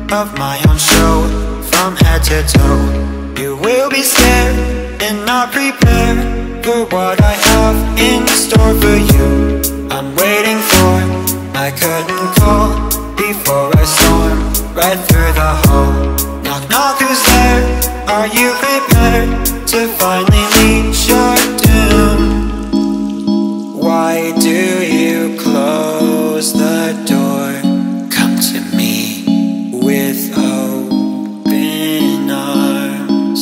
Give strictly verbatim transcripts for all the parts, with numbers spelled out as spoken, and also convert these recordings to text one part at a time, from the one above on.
of my own show, from head to toe. You will be scared and not prepared for what I have in store for you. I'm waiting for my curtain call before I storm right through the hall. Knock, knock, who's there? Are you prepared to finally meet your doom? Why do you close the door? Come to me with open arms.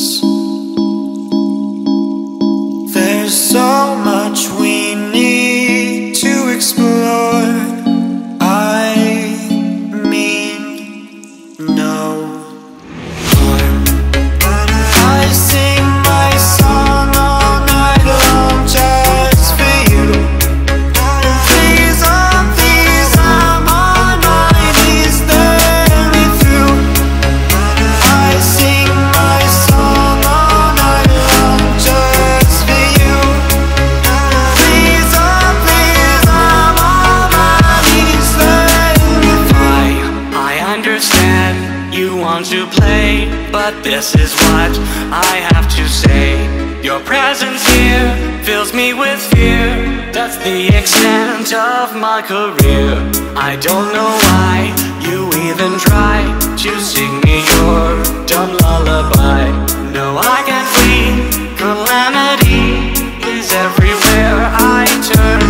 There's so much we need to explore. I mean, no harm. I sing my song all night long just for you. Please, oh please, I'm on my knees, let me through. I sing my song all night long just for you. Please, oh please, I'm on my knees, let me through. I, I understand you want to play, but this is what I have to say. Your presence here fills me with fear. That's the extent of my career. I don't know why you even try to sing me your dumb lullaby. No, I can't flee. Calamity is everywhere I turn.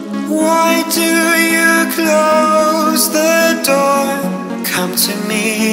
Why do you close the door? Come to me